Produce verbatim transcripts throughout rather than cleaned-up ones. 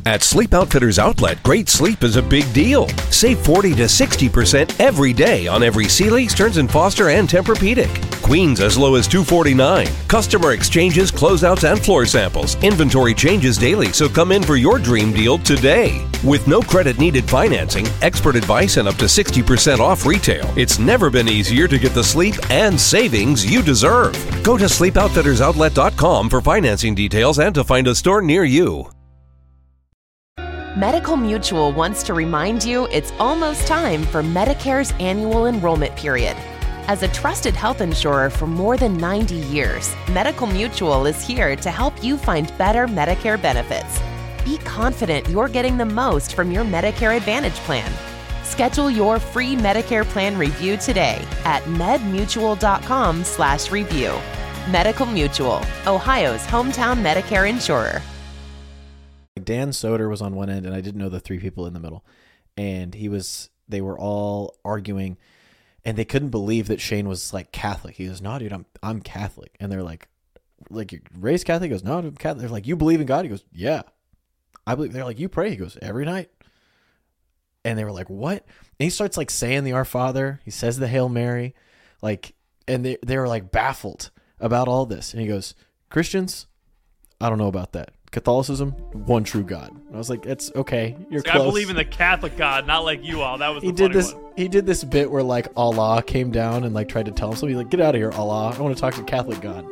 At Sleep Outfitters Outlet, great sleep is a big deal. Save forty to sixty percent every day on every Sealy, Stearns and Foster, and Tempur-Pedic. Queens as low as two hundred forty-nine dollars. Customer exchanges, closeouts, and floor samples. Inventory changes daily, so come in for your dream deal today. With no credit needed financing, expert advice, and up to sixty percent off retail, it's never been easier to get the sleep and savings you deserve. Go to sleep outfitters outlet dot com for financing details and to find a store near you. Medical Mutual wants to remind you it's almost time for Medicare's annual enrollment period. As a trusted health insurer for more than ninety years, Medical Mutual is here to help you find better Medicare benefits. Be confident you're getting the most from your Medicare Advantage plan. Schedule your free Medicare plan review today at medmutual.com slash review. Medical Mutual, Ohio's hometown Medicare insurer. Dan Soder was on one end, and I didn't know the three people in the middle. And he was, they were all arguing, and they couldn't believe that Shane was like Catholic. He goes, "No, dude, I'm I'm Catholic." And they're like, "Like you're raised Catholic?" He goes, "No, I'm Catholic." They're like, "You believe in God?" He goes, "Yeah, I believe." They're like, "You pray?" He goes, "Every night." And they were like, "What?" And he starts like saying the Our Father. He says the Hail Mary, like, and they they were like baffled about all this. And he goes, "Christians, I don't know about that. Catholicism, one true God." And I was like, "It's okay. You're See, close." I believe in the Catholic God, not like you all. That was the he did funny this. one. He did this bit where like Allah came down and like tried to tell him something. He's like, "Get out of here, Allah! I want to talk to Catholic God."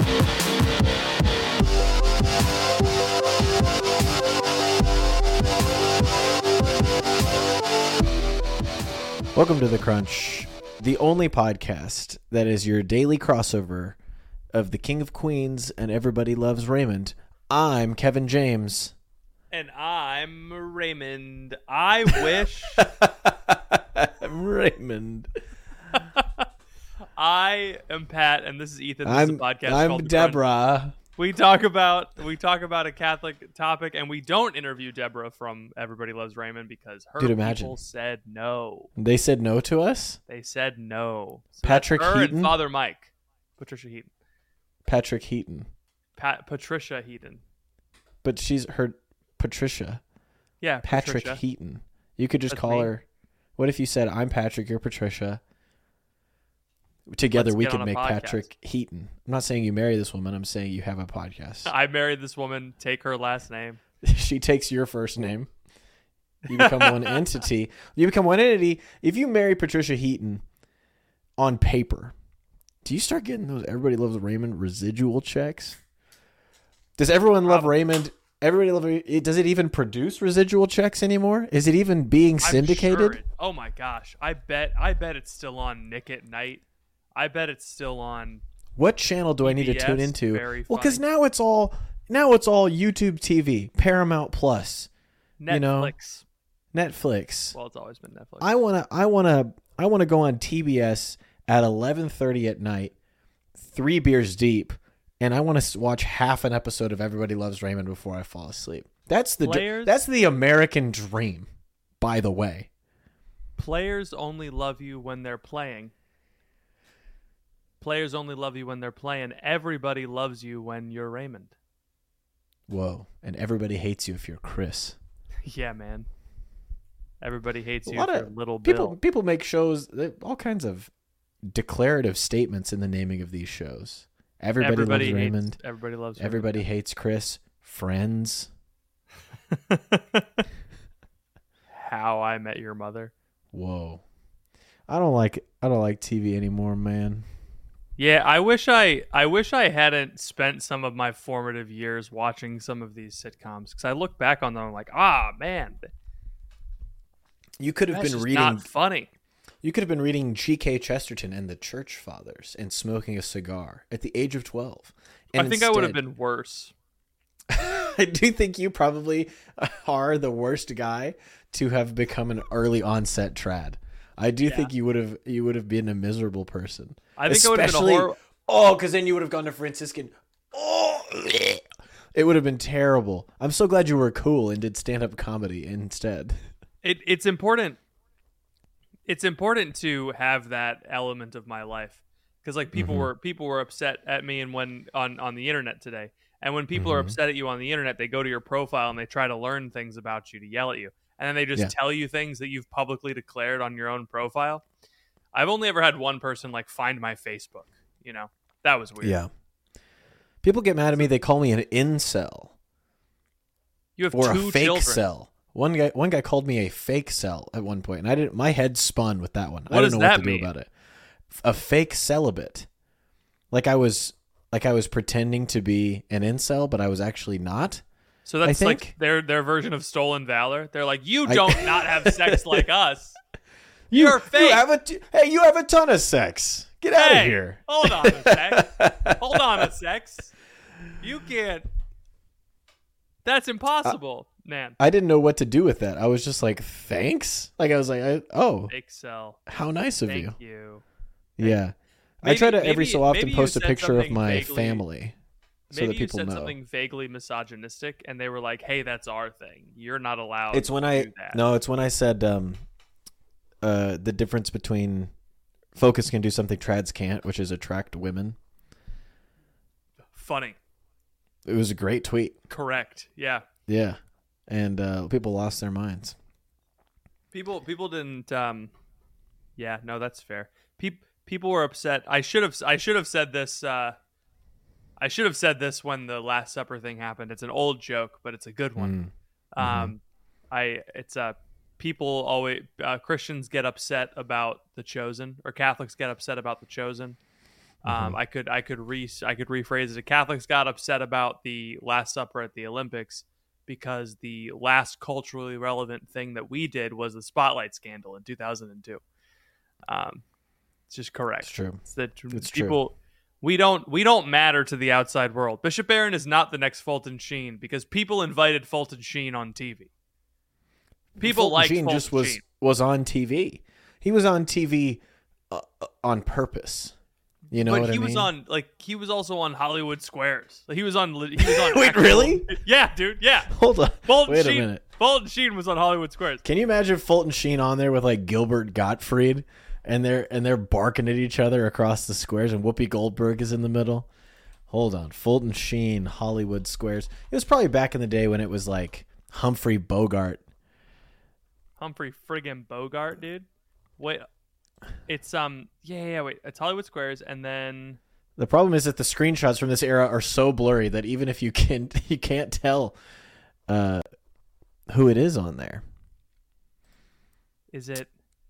Welcome to The Crunch, the only podcast that is your daily crossover of the King of Queens and Everybody Loves Raymond. I'm Kevin James. And I'm Raymond. I wish... Raymond. I am Pat, and this is Ethan. This I'm, is a podcast I'm called The Deborah. Crunch. We talk about we talk about a Catholic topic, and we don't interview Deborah from Everybody Loves Raymond because her Dude, imagine. people said no. They said no to us? They said no. So Patrick that's her Heaton? and Father Mike. Patricia Heaton. Patrick Heaton. Pat Patricia Heaton. But she's her Patricia. Yeah, Patrick Patricia. Heaton. You could just That's call me. her. What if you said, "I'm Patrick, you're Patricia"? Together Let's we get could on a make podcast. Patrick Heaton. I'm not saying you marry this woman. I'm saying you have a podcast. I married this woman. Take her last name. She takes your first name. You become one entity. You become one entity. If you marry Patricia Heaton on paper, do you start getting those Everybody Loves Raymond residual checks? Does everyone love Probably. Raymond? Everybody love it. Does it even produce residual checks anymore? Is it even being I'm syndicated? sure it- oh my gosh. I bet I bet it's still on Nick at Night. I bet it's still on What channel do I need to P B S, tune into? very Well, because funny. now it's all now it's all YouTube T V, Paramount Plus, Netflix. You know, Netflix. Well, it's always been Netflix. I wanna, I wanna, I wanna go on T B S at eleven thirty at night, three beers deep, and I want to watch half an episode of Everybody Loves Raymond before I fall asleep. That's the Players- that's the American dream, by the way. Players only love you when they're playing. Players only love you when they're playing. Everybody loves you when you're Raymond. Whoa! And everybody hates you if you're Chris. Yeah, man. Everybody hates A you lot if of you're Little people Bill. people make shows, they- all kinds of declarative statements in the naming of these shows. Everybody, Everybody loves hates, Raymond. Everybody loves Raymond. Everybody hates Chris. Friends. How I Met Your Mother. Whoa. I don't like I don't like T V anymore, man. Yeah, I wish I I wish I hadn't spent some of my formative years watching some of these sitcoms because I look back on them and I'm like, ah, man, You could have that's been just reading not funny. You could have been reading G K Chesterton and the Church Fathers and smoking a cigar at the age of twelve. And I think I would have instead- been worse. I do think you probably are the worst guy to have become an early onset trad. I do Yeah. think you would have you would have been a miserable person. I think I would have been a Especially- horrible. Oh, because then you would have gone to Franciscan. Oh, it would have been terrible. I'm so glad you were cool and did stand up comedy instead. It, it's important. It's important to have that element of my life because like people Mhm. were people were upset at me and when on on the internet today, And when people mm-hmm. are upset at you on the internet, they go to your profile and they try to learn things about you to yell at you. And then they just yeah. tell you things that you've publicly declared on your own profile. I've only ever had one person like find my Facebook, you know, that was weird. Yeah. People get mad at me. They call me an incel. You have or two a fake children. cell. One guy, one guy called me a fake cell at one point, and I didn't. My head spun with that one. What I does didn't know that what to mean? do about it. A fake celibate, like I was, like I was pretending to be an incel, but I was actually not. So that's I like think- their their version of stolen valor. They're like, you I- don't not have sex like us. You, You're fake. You have a t- hey, you have a ton of sex. Get out of Hey, here. Hold on a sec. Hold on a sec. You can't. That's impossible, man. I didn't know what to do with that. I was just like, thanks. Like I was like, I, oh, Fake cell. how nice of Thank you. you. Yeah. I Maybe- try to every maybe- so often maybe you post a said picture of something my vaguely- family so Maybe that people you said know. something vaguely misogynistic, and they were like, "Hey, that's our thing. You're not allowed." It's when to I do that. no, it's when I said um, uh, the difference between Focus can do something trads can't, which is attract women. Funny. It was a great tweet. Correct. Yeah. Yeah, and uh, people lost their minds. People people didn't. Um, yeah. No, that's fair. People people were upset. I should have I should have said this. Uh, I should have said this when the Last Supper thing happened. It's an old joke, but it's a good one. Mm. Um, I it's uh people always uh, Christians get upset about The Chosen, or Catholics get upset about The Chosen. Um, Mm-hmm. I could I could re I could rephrase it. Catholics got upset about the Last Supper at the Olympics because the last culturally relevant thing that we did was the Spotlight scandal in two thousand two. Um, it's just correct. It's true. It's that It's true. people. We don't we don't matter to the outside world. Bishop Barron is not the next Fulton Sheen because people invited Fulton Sheen on T V. People Fulton like Sheen Fulton just was Sheen. was on T V. He was on T V uh, on purpose. You know but what he I mean? was on like he was also on Hollywood Squares. Like, he was on he was on Wait, actual- really? Yeah, dude. Yeah. Hold on. Fulton Wait Sheen, a minute. Fulton Sheen was on Hollywood Squares. Can you imagine Fulton Sheen on there with like Gilbert Gottfried, and they're and they're barking at each other across the squares, and Whoopi Goldberg is in the middle? Hold on, Fulton Sheen, Hollywood Squares. It was probably back in the day when it was like Humphrey Bogart. Humphrey friggin' Bogart, dude. Wait, it's um yeah yeah wait it's Hollywood Squares, and then The problem is that the screenshots from this era are so blurry that even if you can, you can't tell uh, who it is on there. is it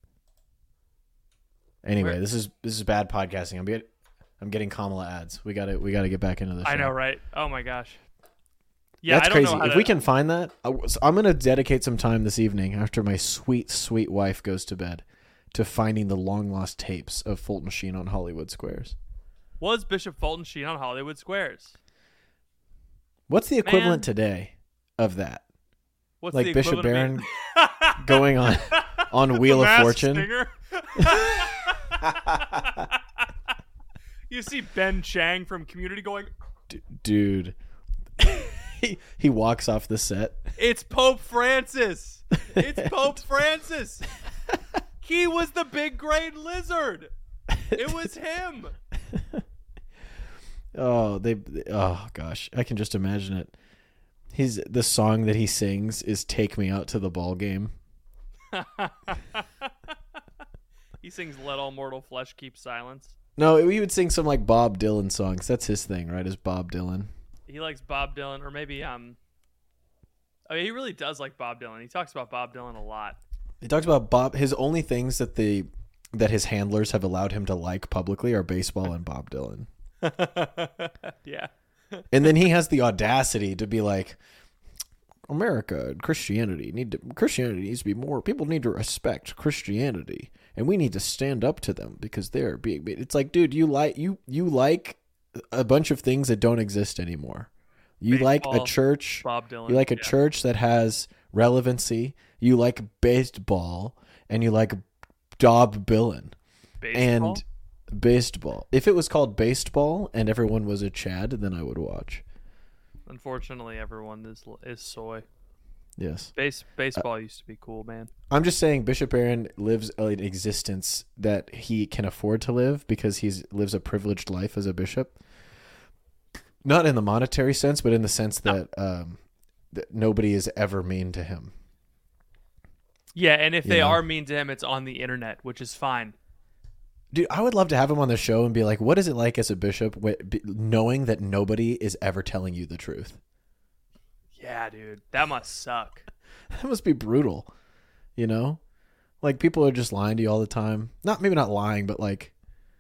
Anyway, Where- this is this is bad podcasting. I'm get, I'm getting Kamala ads. We got to we got to get back into this. I know, right? Oh my gosh. Yeah, That's I don't crazy. know how If to, we can find that, I was- I'm going to dedicate some time this evening after my sweet, sweet wife goes to bed to finding the long lost tapes of Fulton Sheen on Hollywood Squares. was Bishop Fulton Sheen on Hollywood Squares? What's the equivalent Man. today of that? What's Like the Bishop equivalent Barron of me- going on on Wheel The of Masked Fortune? Singer? You see Ben Chang from Community going, D- dude, he he walks off the set. "It's Pope Francis. It's Pope Francis. He was the big green lizard. It was him." Oh, they. Oh gosh, I can just imagine it. He's the song that he sings is "Take Me Out to the Ball Game." He sings "Let All Mortal Flesh Keep Silence." No, he would sing some like Bob Dylan songs. That's his thing, right? Is Bob Dylan? He likes Bob Dylan, or maybe um. I mean, he really does like Bob Dylan. He talks about Bob Dylan a lot. He talks about Bob. His only things that the that his handlers have allowed him to like publicly are baseball and Bob Dylan. Yeah. And then he has the audacity to be like, America and Christianity need to Christianity needs to be more. People need to respect Christianity, and we need to stand up to them because they're being. It's like, dude, you like you you like a bunch of things that don't exist anymore. You like a Baseball, church. Bob Dylan. You like a yeah. church that has relevancy. You like baseball, and you like Bob Dylan. Baseball? And baseball. If it was called baseball and everyone was a Chad, then I would watch. Unfortunately, everyone is is soy. Yes. Base baseball used to be cool, man. I'm just saying Bishop Barron lives an existence that he can afford to live because he lives a privileged life as a bishop. Not in the monetary sense, but in the sense that, um, that nobody is ever mean to him. Yeah, and if You they know? are mean to him, it's on the internet, which is fine. Dude, I would love to have him on the show and be like, what is it like as a bishop wh- be- knowing that nobody is ever telling you the truth? Yeah, dude, that must suck. That must be brutal, you know? Like, people are just lying to you all the time. Not maybe not lying, but like,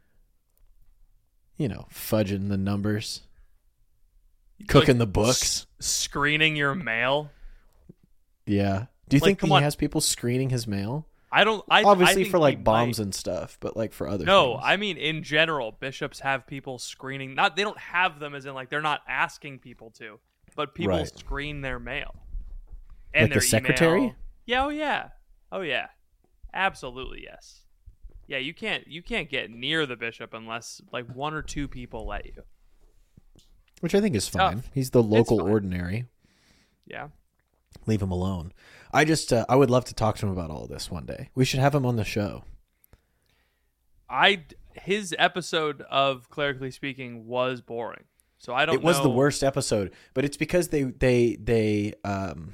you know, fudging the numbers, cooking Like, the books. s- screening your mail. Yeah. Do you Like, think come he on. has people screening his mail? I don't. I Obviously I think for he like bombs might. and stuff, but like for other No, things. I mean in general, bishops have people screening. Not they don't have them as in like they're not asking people to, but people Right. screen their mail and Like the their secretary? email. Yeah. Oh yeah. Oh yeah. Absolutely yes. Yeah, you can't you can't get near the bishop unless like one or two people let you. Which I think is fine. Tough. He's the local fine. ordinary. Yeah. Leave him alone. I just, uh, I would love to talk to him about all this one day. We should have him on the show. I his episode of Clerically Speaking was boring. So I don't It was know. the worst episode, but it's because they, they, they, um,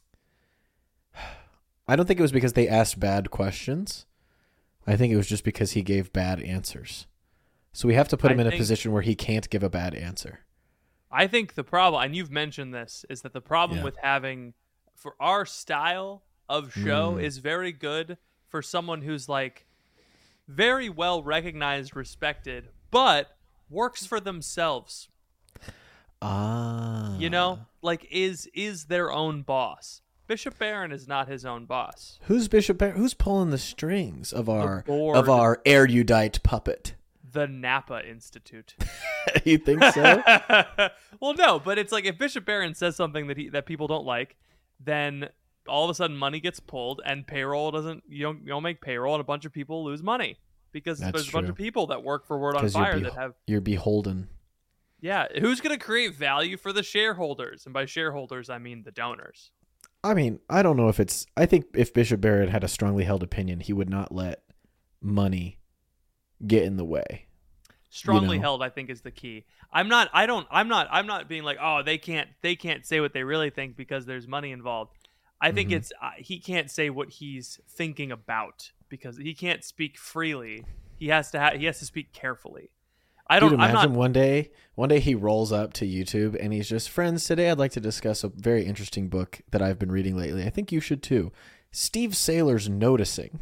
I don't think it was because they asked bad questions. I think it was just because he gave bad answers. So we have to put him I in a think- position where he can't give a bad answer. I think the problem, and you've mentioned this, is that the problem Yeah. with having, for our style of show, Mm. is very good for someone who's like very well recognized, respected, but works for themselves. Ah. You know, like is is their own boss. Bishop Barron is not his own boss. Who's Bishop Barron? Who's pulling the strings of our board. of our erudite puppet? The Napa Institute. You think so? Well, no, but it's like if Bishop Barron says something that he that people don't like, then all of a sudden money gets pulled and payroll doesn't. You don't you don't make payroll, and a bunch of people lose money because That's there's a bunch true. of people that work for Word on Because you're, Fire be- that have. you're beholden. Yeah, who's going to create value for the shareholders? And by shareholders, I mean the donors. I mean, I don't know if it's. I think if Bishop Barron had a strongly held opinion, he would not let money get in the way. Strongly You know? held, I think, is the key. I'm not. I don't. I'm not. I'm not being like, oh, they can't. They can't say what they really think because there's money involved. I think Mhm. it's uh, he can't say what he's thinking about because he can't speak freely. He has to. Ha- he has to speak carefully. I don't. Dude, I'm imagine not. one day, one day he rolls up to YouTube and he's just, friends, today I'd like to discuss a very interesting book that I've been reading lately. I think you should too. Steve Saylor's Noticing.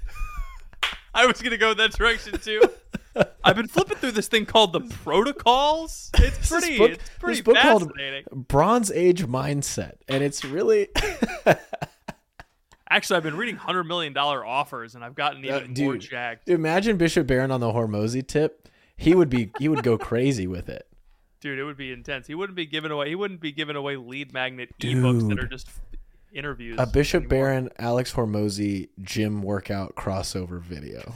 I was gonna go that direction too. I've been flipping through this thing called the Protocols. It's This pretty. book- it's pretty this book called fascinating. Bronze Age Mindset, and it's really Actually, I've been reading hundred million dollar offers, and I've gotten Uh, even more dude. jacked. Imagine Bishop Barron on the Hormozy tip. He would be he would go crazy with it. Dude, it would be intense. He wouldn't be giving away. He wouldn't be giving away lead magnet ebooks that Dude. are just f- interviews. A Bishop anymore. Barron, Alex Hormozy gym workout crossover video.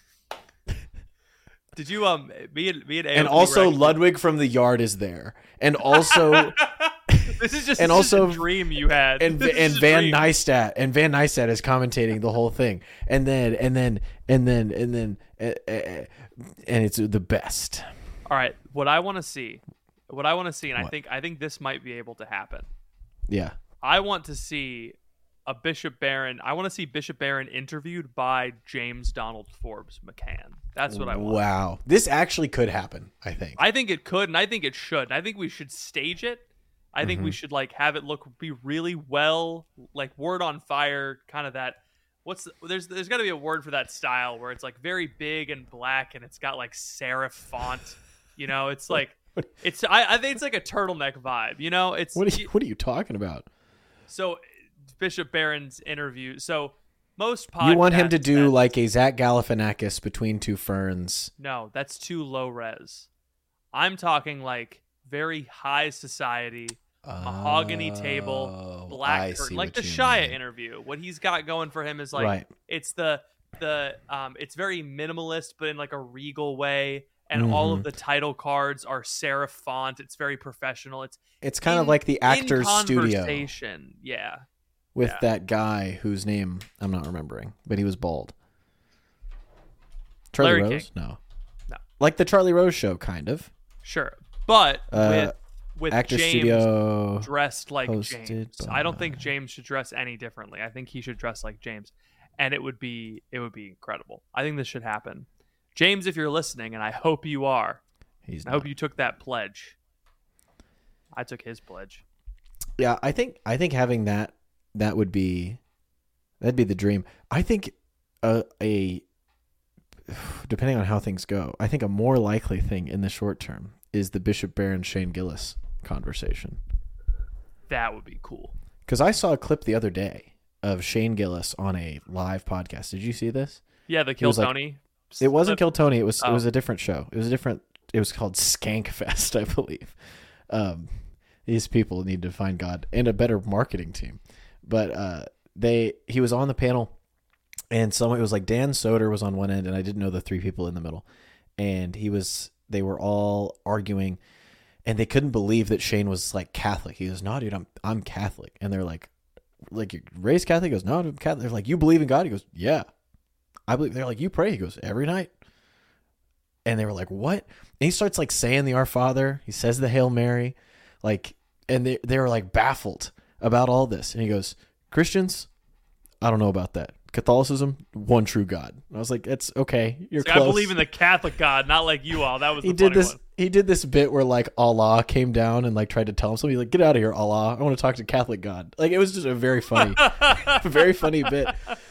Did you um me and me and And A O P also were actually- Ludwig from the Yard is there. And also this is just and this is also- a dream you had. and This is and a Van dream. Neistat and Van Neistat is commentating the whole thing. And then and then and then and then uh, uh, and it's the best. All right, what I want to see, what I want to see, and I What? think I think this might be able to happen. Yeah. I want to see a Bishop Barron. I want to see Bishop Barron interviewed by James Donald Forbes McCann. That's what I want. Wow. This actually could happen, I think. I think it could, and I think it should. And I think we should stage it. I think we Mm-hmm. should like have it look be really well, like Word on Fire, kind of that. What's the, there's there's got to be a word for that style where it's like very big and black, and it's got like serif font. You know, it's like it's. I, I think it's like a turtleneck vibe. You know, it's What are you, what are you talking about? so Bishop Barron's interview. So most podcasts You want him to do that- like a Zach Galifianakis between two ferns. no, that's too low res. I'm talking like very high society. Mahogany table, Oh, I black see curtain, like what the you Shia mean. interview. What he's got going for him is like Right. it's the the um it's very minimalist, but in like a regal way. And all Mm-hmm. of the title cards are serif font. It's very professional. It's It's kind of in- like the in actor's studio conversation. Yeah, with yeah. that guy whose name I'm not remembering, but he was bald. Charlie Larry Rose? King. No. No. Like the Charlie Rose show, kind of. sure. But Uh, with with Actor James Studio dressed like hosted James, by- I don't think James should dress any differently. I think he should dress like James, and it would be it would be incredible. I think this should happen. James, if you're listening, and I hope you are, He's I hope not. you took that pledge. I took his pledge. Yeah, I think I think having that that would be that'd be the dream. I think a, a depending on how things go, I think a more likely thing in the short term is the Bishop Barron Shane Gillis conversation. That would be cool. Because I saw a clip the other day of Shane Gillis on a live podcast. Did you see this? Yeah, the Kill was like- Tony. It wasn't clip. Kill Tony. It was Oh. it was a different show. It was a different. It was called Skankfest, I believe. Um, these people need to find God and a better marketing team. But uh, they he was on the panel, and someone it was like Dan Soder was on one end, and I didn't know the three people in the middle, and he was they were all arguing, and they couldn't believe that Shane was like Catholic. He goes, "No, dude, I'm I'm Catholic," and they're like, "Like you're raised Catholic?" He goes, "No, I'm Catholic." They're like, "You believe in God?" He goes, "Yeah." I believe. They're like, "You pray?" He goes, "Every night." And they were like, "What?" And he starts like saying the Our Father. He says the Hail Mary, like, and they they were like baffled about all this. And he goes, "Christians, I don't know about that. Catholicism, one true God." And I was like, "That's okay. You're See, close." I believe in the Catholic God, not like you all. That was the he did funny this. one. He did this bit where like Allah came down and like tried to tell him something. He's like, "Get out of here, Allah! I want to talk to Catholic God." Like it was just a very funny, very funny bit.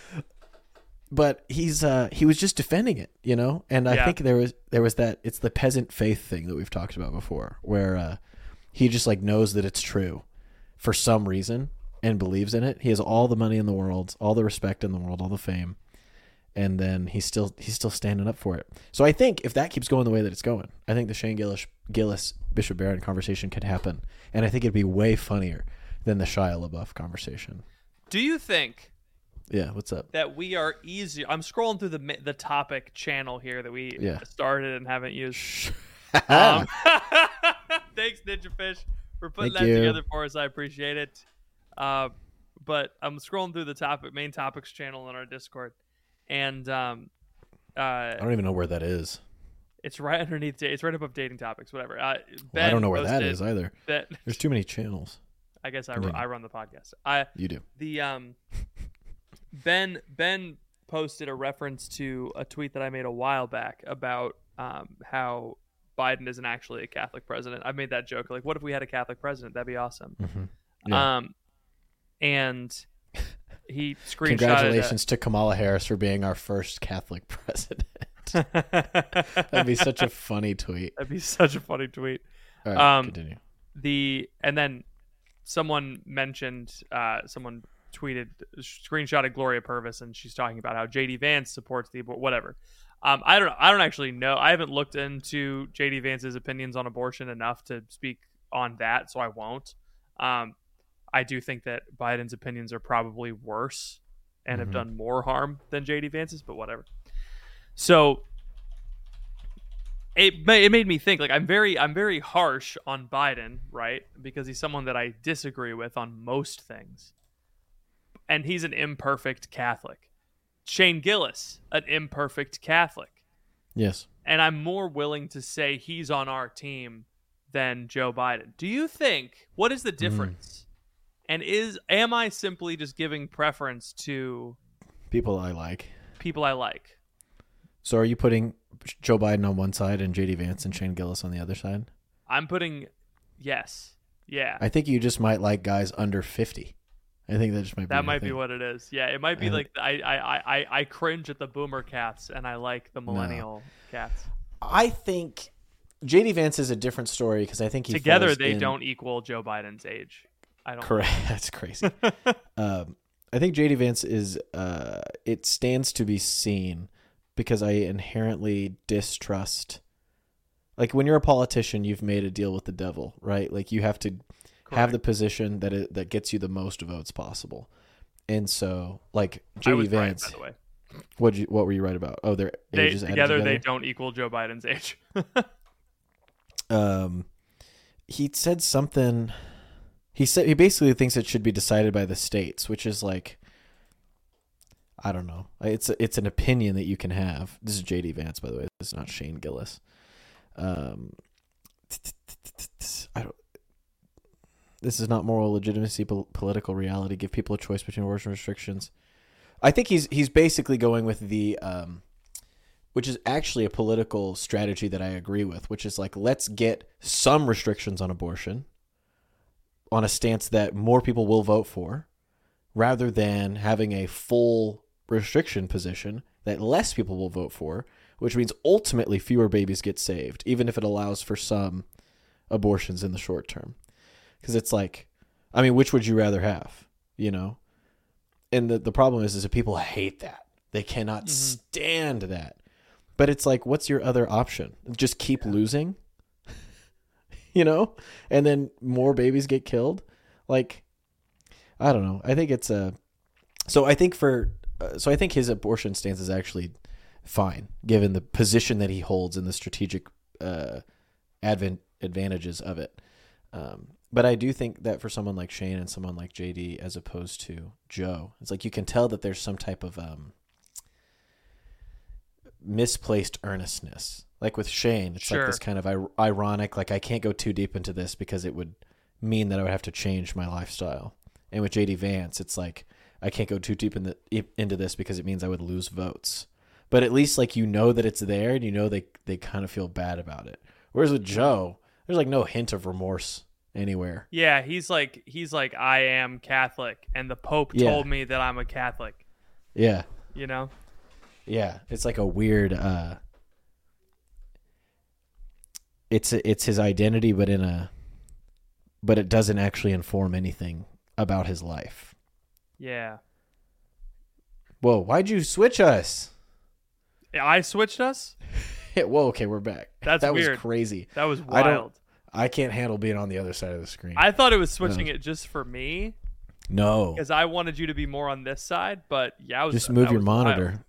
But he's uh, he was just defending it, you know. And I Yeah. think there was there was that it's the peasant faith thing that we've talked about before, where uh, he just like knows that it's true for some reason and believes in it. He has all the money in the world, all the respect in the world, all the fame, and then he's still he's still standing up for it. So I think if that keeps going the way that it's going, I think the Shane Gillis Gillis Bishop Barron conversation could happen, and I think it'd be way funnier than the Shia LaBeouf conversation. Do you think Yeah, what's up? that we are easy? I'm scrolling through the ma- the topic channel here that we Yeah. started and haven't used. Um, thanks, Ninja Fish, for putting Thank that you. together for us. I appreciate it. Uh, but I'm scrolling through the topic main topics channel on our Discord, and um, uh, I don't even know where that is. it's right underneath. da- It's right above dating topics. Whatever. Uh, Well, Ben I don't know where that posted is either. that- There's too many channels. I guess I, Continue. I run the podcast. I You do. the um Ben Ben posted a reference to a tweet that I made a while back about um how Biden isn't actually a Catholic president. I made that joke like, what if we had a Catholic president? That'd be awesome. Mm-hmm. Yeah. Um, and he screenshotted. Congratulations to Kamala Harris for being our first Catholic president. That'd be such a funny tweet. That'd be such a funny tweet. All right, Um, continue. The and then someone mentioned uh someone tweeted screenshotted Gloria Purvis, and she's talking about how J D Vance supports the abort whatever. um I don't I don't actually know. I haven't looked into J D Vance's opinions on abortion enough to speak on that, so I won't. um I do think that Biden's opinions are probably worse and have Mhm. done more harm than J D Vance's, but whatever. So it ma- it made me think, like, I'm very I'm very harsh on Biden, right? Because he's someone that I disagree with on most things. And he's an imperfect Catholic. Shane Gillis, an imperfect Catholic. Yes. And I'm more willing to say he's on our team than Joe Biden. Do you think, what is the difference? And is am I simply just giving preference to People I like. people I like? So are you putting Joe Biden on one side and J D Vance and Shane Gillis on the other side? I'm putting yes. Yeah. I think you just might like guys under fifty. I think that just might be That your might be thing. what it is. Yeah, it might be And- like I, I, I, I cringe at the boomer cats and I like the millennial cats. I think J D Vance is a different story because I think he Together falls they in- don't equal Joe Biden's age. I don't Correct. That's crazy. um, I think J D Vance is. Uh, it stands to be seen because I inherently distrust. Like when you're a politician, you've made a deal with the devil, right? Like you have to have the position that it, that gets you the most votes possible. And so, like I J D was right, Vance, by the way. what you what were you right about? Oh, their They, ages added together, together. they don't equal Joe Biden's age. um, he said something. He said he basically thinks it should be decided by the states, which is like, I don't know. It's it's an opinion that you can have. This is J D Vance, by the way. This is not Shane Gillis. Um, I don't. This is not moral legitimacy, pol- political reality. Give people a choice between abortion restrictions. I think he's he's basically going with the, um, which is actually a political strategy that I agree with, which is like, let's get some restrictions on abortion on a stance that more people will vote for, rather than having a full restriction position that less people will vote for, which means ultimately fewer babies get saved, even if it allows for some abortions in the short term. Because it's like, I mean, which would you rather have, you know? And the, the problem is, is that people hate that. They cannot mm-hmm. stand that. But it's like, what's your other option? Just keep yeah. losing, you know? And then more babies get killed? Like, I don't know. I think it's a... So I think for... Uh, so I think his abortion stance is actually fine, given the position that he holds and the strategic uh, advent advantages of it. Um, but I do think that for someone like Shane and someone like J D, as opposed to Joe, it's like you can tell that there's some type of um, misplaced earnestness. Like with Shane, it's sure. like this kind of ir- ironic, like I can't go too deep into this because it would mean that I would have to change my lifestyle. And with J D Vance, it's like I can't go too deep in the, into this because it means I would lose votes. But at least like you know that it's there and you know they they kind of feel bad about it. Whereas with Joe, there's like no hint of remorse anywhere. Yeah, he's like he's like I am Catholic and the Pope yeah. told me that I'm a Catholic. Yeah. You know? Yeah, it's like a weird uh it's a, it's his identity but in a but it doesn't actually inform anything about his life. Yeah. Whoa, why'd you switch us? I switched us? Whoa, okay, we're back. That's that weird. was crazy. That was wild. I don't I can't handle being on the other side of the screen. I thought it was switching no. it just for me. No. Because I wanted you to be more on this side, but yeah, I was just move your monitor. Wild.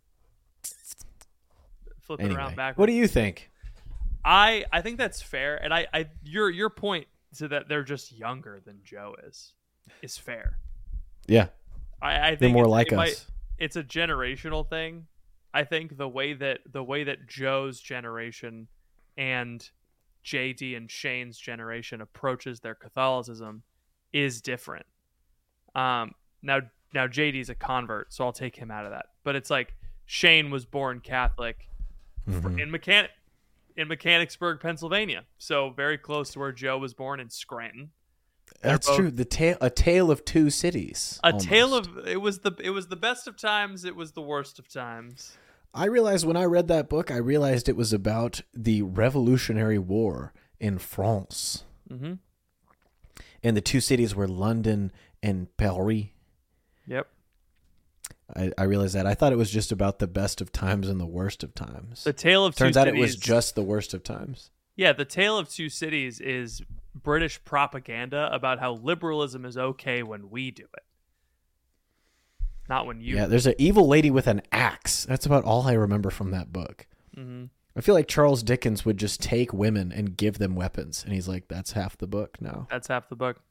Flip it anyway, around backwards. What do you think? I I think that's fair, and I, I your your point to that they're just younger than Joe is is fair. Yeah. I, I think they're more it's, like it us. Might, it's a generational thing. I think the way that the way that Joe's generation and J D and Shane's generation approaches their Catholicism is different. Um, now now J D's a convert, so I'll take him out of that. But it's like Shane was born Catholic mm-hmm. in Mechanic in Mechanicsburg, Pennsylvania, so very close to where Joe was born in Scranton. That's both, true. The tale, a tale of two cities. A almost. tale of it was the it was the best of times. It was the worst of times. I realized when I read that book, I realized it was about the Revolutionary War in France. Mm-hmm. And the two cities were London and Paris. Yep. I, I realized that. I thought it was just about the best of times and the worst of times. The Tale of Two Turns Cities. out it was just the worst of times. Yeah, the Tale of Two Cities is British propaganda about how liberalism is okay when we do it. Not when you. Yeah, there's an evil lady with an axe. That's about all I remember from that book. Mm-hmm. I feel like Charles Dickens would just take women and give them weapons. And he's like, that's half the book now. That's half the book.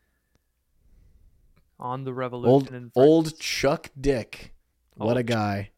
On the Revolution old, in France. Old Chuck Dick. What old a guy.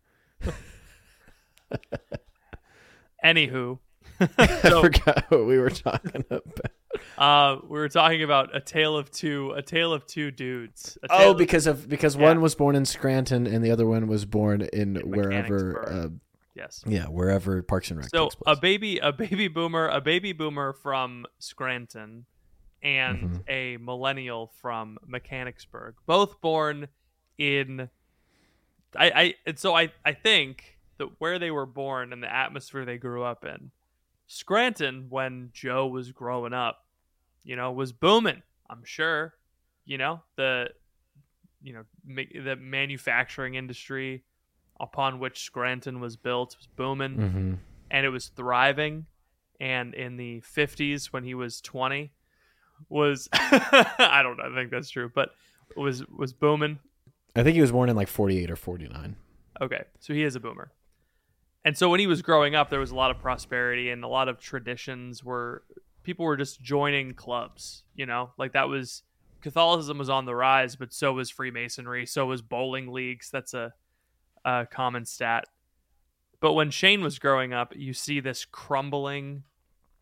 Anywho. I forgot what we were talking about. Uh, we were talking about a tale of two, a tale of two dudes. Oh, because of, of because yeah. one was born in Scranton and the other one was born in, in wherever. Uh, yes. Yeah, wherever Parks and Rec. So takes place. a baby, a baby boomer, a baby boomer from Scranton, and mm-hmm. a millennial from Mechanicsburg, both born in. I, I and so I, I think that where they were born and the atmosphere they grew up in. Scranton, when Joe was growing up, you know, was booming. I'm sure, you know, the, you know, ma- the manufacturing industry upon which Scranton was built was booming, mm-hmm. and it was thriving. And in the fifties, when he was twenty, was I don't know, I think that's true, but was was booming. I think he was born in like forty-eight or forty-nine. Okay, so he is a boomer. And so when he was growing up, there was a lot of prosperity and a lot of traditions where people were just joining clubs, you know, like that was Catholicism was on the rise, but so was Freemasonry. So was bowling leagues. That's a, a common stat. But when Shane was growing up, you see this crumbling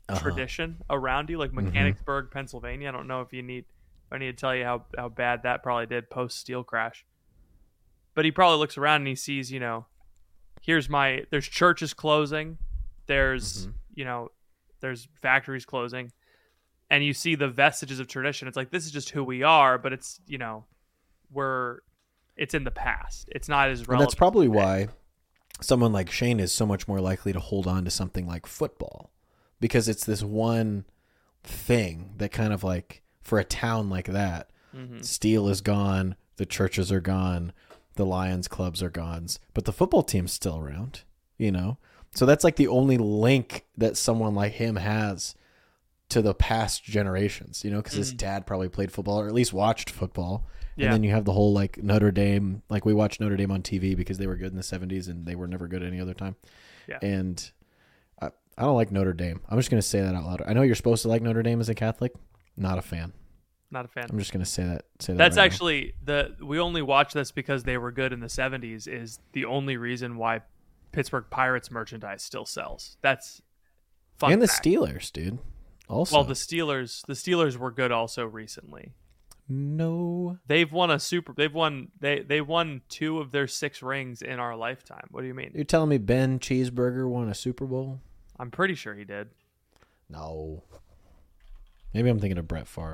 uh-huh. tradition around you, like Mechanicsburg, mm-hmm. Pennsylvania. I don't know if you need if I need to tell you how, how bad that probably did post steel crash. But he probably looks around and he sees, you know, here's my there's churches closing, there's mm-hmm. you know, there's factories closing, and you see the vestiges of tradition. It's like, this is just who we are, but it's, you know, we're it's in the past. It's not as relevant. And that's probably why someone like Shane is so much more likely to hold on to something like football, because it's this one thing that kind of like, for a town like that, mm-hmm. steel is gone, the churches are gone, the Lions clubs are gone, but the football team's still around, you know? So that's like the only link that someone like him has to the past generations, you know, because mm-hmm. his dad probably played football or at least watched football. Yeah. And then you have the whole like Notre Dame, like we watched Notre Dame on T V because they were good in the seventies and they were never good any other time. Yeah. And I, I don't like Notre Dame. I'm just going to say that out loud. I know you're supposed to like Notre Dame as a Catholic. Not a fan. Not a fan. I'm just going to say that. Say that That's right actually now. the we only watch this because they were good in the seventies is the only reason why Pittsburgh Pirates merchandise still sells. That's fun. And the fact. Steelers, dude. Also. Well, the Steelers, the Steelers were good also recently. No. They've won a super they've won they they won two of their six rings in our lifetime. What do you mean? You're telling me Ben Cheeseburger won a Super Bowl? I'm pretty sure he did. No. Maybe I'm thinking of Brett Favre.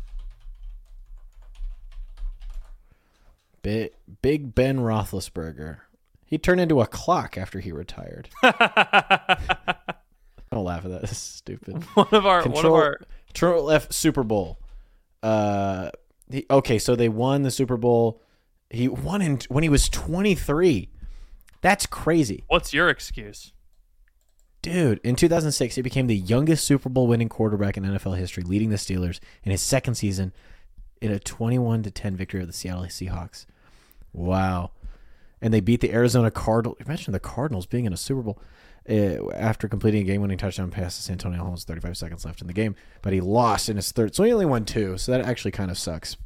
Big, Big Ben Roethlisberger. He turned into a clock after he retired. Don't laugh at that. This is stupid. One of our Control, one of our Control F Super Bowl. Uh, he, okay, so they won the Super Bowl. He won in when he was twenty-three. That's crazy. What's your excuse? Dude, in two thousand six, he became the youngest Super Bowl winning quarterback in N F L history, leading the Steelers in his second season in a twenty-one to ten victory of the Seattle Seahawks. Wow. And they beat the Arizona Cardinals. Imagine the Cardinals being in a Super Bowl uh, after completing a game-winning touchdown pass to Santonio Holmes, thirty-five seconds left in the game. But he lost in his third. So he only won two, so that actually kind of sucks.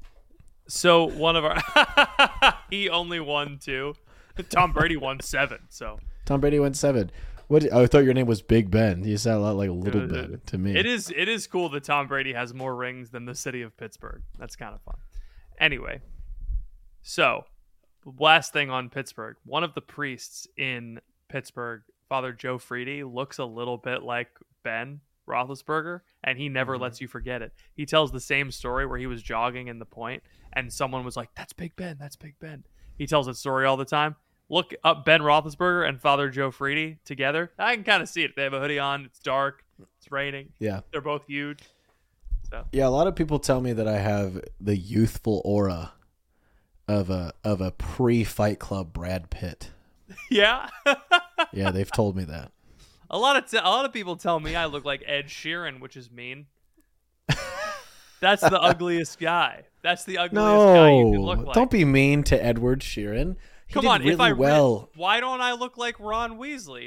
So one of our... he only won two. Tom Brady won seven, so... Tom Brady won seven. What? Oh, I thought your name was Big Ben. You sound a lot like a Little Ben to me. It is It is cool that Tom Brady has more rings than the city of Pittsburgh. That's kind of fun. Anyway, so... last thing on Pittsburgh. One of the priests in Pittsburgh, Father Joe Friede, looks a little bit like Ben Roethlisberger, and he never mm-hmm. lets you forget it. He tells the same story where he was jogging in the point, and someone was like, "That's Big Ben, that's Big Ben." He tells that story all the time. Look up Ben Roethlisberger and Father Joe Friede together. I can kind of see it. They have a hoodie on. It's dark. It's raining. Yeah. They're both huge. So. Yeah, a lot of people tell me that I have the youthful aura of a of a pre-Fight Club Brad Pitt. Yeah. Yeah, they've told me that. A lot of t- a lot of people tell me I look like Ed Sheeran, which is mean. That's the ugliest guy. That's the ugliest no, guy you can look like. Don't be mean to Edward Sheeran. He Come did on, really if I well. Read, why don't I look like Ron Weasley?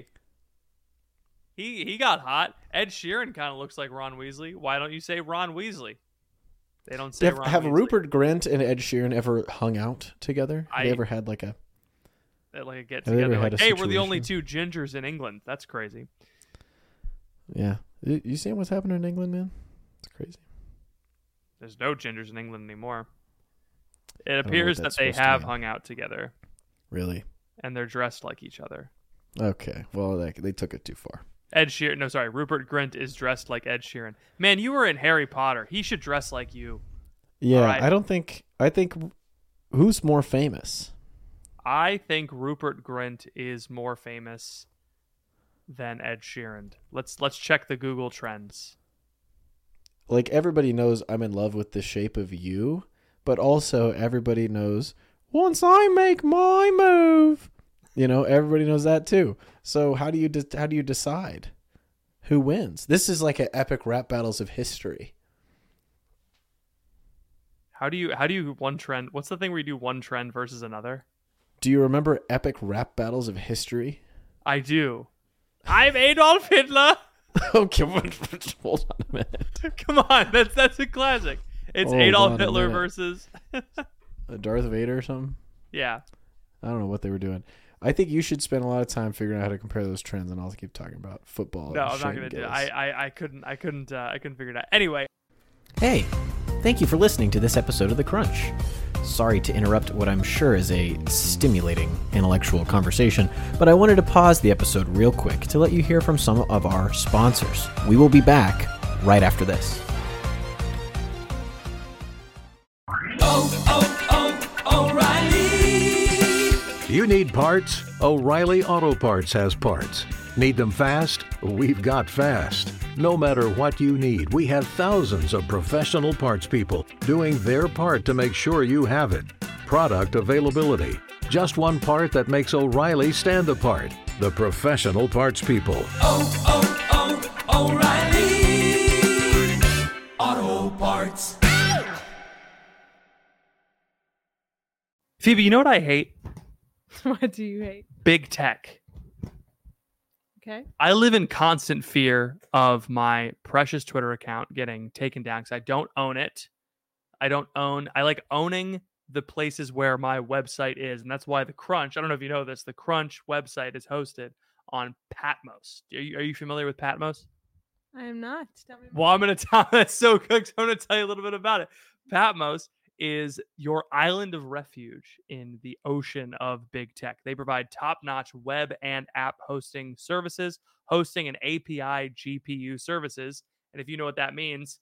He he got hot. Ed Sheeran kind of looks like Ron Weasley. Why don't you say Ron Weasley? They don't say have, Ron have Weasley. Rupert Grint and Ed Sheeran ever hung out together? Have I, they ever had like a like a get have they ever together? had Like, a hey, we're the situation? only two gingers in England. That's crazy. Yeah, you, you seeing what's happening in England, man? It's crazy. There's no gingers in England anymore. It appears that they have hung out together. Really? And they're dressed like each other. Okay, well, they, they took it too far. Ed Sheeran, no, sorry, Rupert Grint is dressed like Ed Sheeran. Man, you were in Harry Potter. He should dress like you. Yeah, right. I don't think, I think, who's more famous? I think Rupert Grint is more famous than Ed Sheeran. Let's let's check the Google Trends. Like, everybody knows I'm in love with The Shape of You, but also everybody knows, once I make my move, you know, everybody knows that too. So how do you de- how do you decide who wins? This is like an epic rap battles of history. How do you how do you one trend? What's the thing where you do one trend versus another? Do you remember epic rap battles of history? I do. I'm Adolf Hitler. Okay, hold on a minute. Come on, that's that's a classic. It's Hold Adolf Hitler versus Darth Vader or something. Yeah. I don't know what they were doing. I think you should spend a lot of time figuring out how to compare those trends, and I'll keep talking about football. No, and I'm not Shane gonna do it. Gillis. I, I, I couldn't, I couldn't, uh, I couldn't figure it out. Anyway. Hey, thank you for listening to this episode of The Crunch. Sorry to interrupt what I'm sure is a stimulating intellectual conversation, but I wanted to pause the episode real quick to let you hear from some of our sponsors. We will be back right after this. Oh, oh, oh, O'Reilly! You need parts? O'Reilly Auto Parts has parts. Need them fast? We've got fast. No matter what you need, we have thousands of professional parts people doing their part to make sure you have it. Product availability. Just one part that makes O'Reilly stand apart. The professional parts people. Oh, oh, oh, O'Reilly Auto Parts. Phoebe, you know what I hate? What do you hate? Big tech. Okay. I live in constant fear of my precious Twitter account getting taken down because I don't own it. I don't own, I like owning the places where my website is. And that's why the Crunch, I don't know if you know this, the Crunch website is hosted on Patmos. Are you, are you familiar with Patmos? I am not. Tell me more. Well, I'm going to tell, that's so good. I'm going to tell you a little bit about it. Patmos is your island of refuge in the ocean of big tech. They provide top-notch web and app hosting services, hosting and A P I G P U services. And if you know what that means,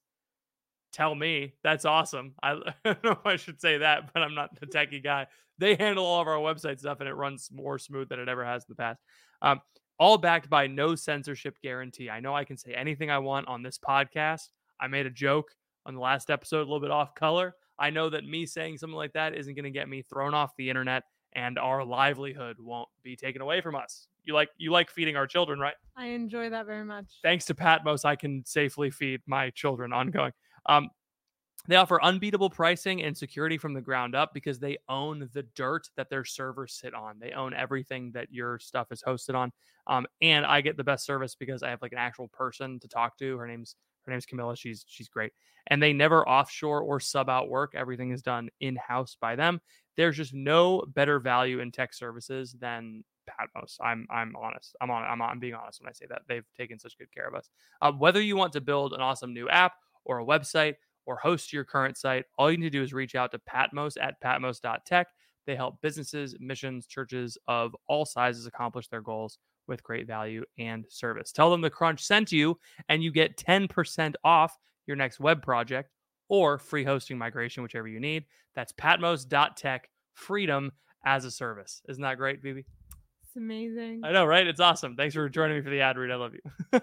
tell me. That's awesome. I, I don't know if I should say that, but I'm not the techie guy. They handle all of our website stuff, and it runs more smooth than it ever has in the past. Um, all backed by no censorship guarantee. I know I can say anything I want on this podcast. I made a joke on the last episode, a little bit off color. I know that me saying something like that isn't going to get me thrown off the internet, and our livelihood won't be taken away from us. You like you like feeding our children, right? I enjoy that very much. Thanks to Patmos, I can safely feed my children ongoing. Um, they offer unbeatable pricing and security from the ground up because they own the dirt that their servers sit on. They own everything that your stuff is hosted on. Um, and I get the best service because I have like an actual person to talk to. Her name's Her name's Camilla. She's she's great. And they never offshore or sub out work. Everything is done in-house by them. There's just no better value in tech services than Patmos. I'm I'm honest. I'm on. I'm, I'm being honest when I say that. They've taken such good care of us. Uh, whether you want to build an awesome new app or a website or host your current site, all you need to do is reach out to Patmos at patmos dot tech. They help businesses, missions, churches of all sizes accomplish their goals with great value and service. Tell them the Crunch sent you, and you get ten percent off your next web project or free hosting migration, whichever you need. That's patmos dot tech, freedom as a service. Isn't that great, Phoebe? It's amazing. I know, right? It's awesome. Thanks for joining me for the ad read. I love you.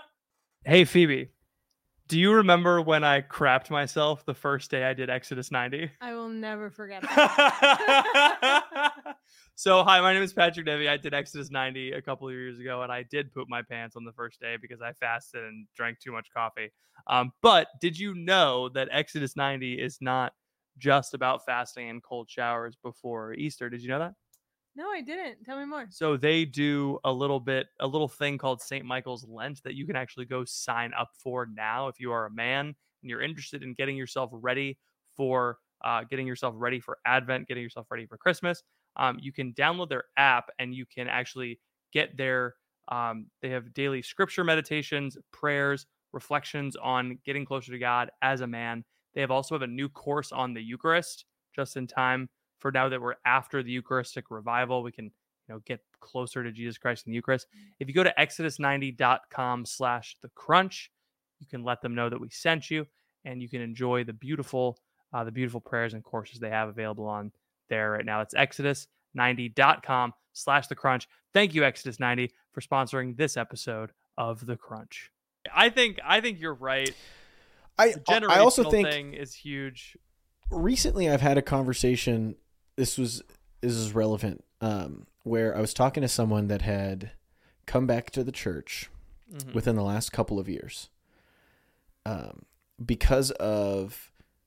Hey, Phoebe, do you remember when I crapped myself the first day I did Exodus ninety? I will never forget that. So, hi, my name is Patrick Nevy. I did Exodus ninety a couple of years ago, and I did poop my pants on the first day because I fasted and drank too much coffee. Um, but did you know that Exodus ninety is not just about fasting and cold showers before Easter? Did you know that? No, I didn't. Tell me more. So they do a little bit, a little thing called Saint Michael's Lent that you can actually go sign up for now if you are a man and you're interested in getting yourself ready for uh, getting yourself ready for Advent, getting yourself ready for Christmas. Um, you can download their app and you can actually get their, um, they have daily scripture meditations, prayers, reflections on getting closer to God as a man. They have also have a new course on the Eucharist just in time for now that we're after the Eucharistic revival. We can, you know, get closer to Jesus Christ in the Eucharist. If you go to exodus ninety dot com slash the crunch, you can let them know that we sent you, and you can enjoy the beautiful, uh, the beautiful prayers and courses they have available on there right now. It's exodus ninety dot com slash the crunch. Thank you, Exodus ninety, for sponsoring this episode of The Crunch. I think I think you're right. I The generational I also think thing is huge. Recently I've had a conversation. This was this is relevant. Um, where I was talking to someone that had come back to the church mm-hmm. within the last couple of years, um, because of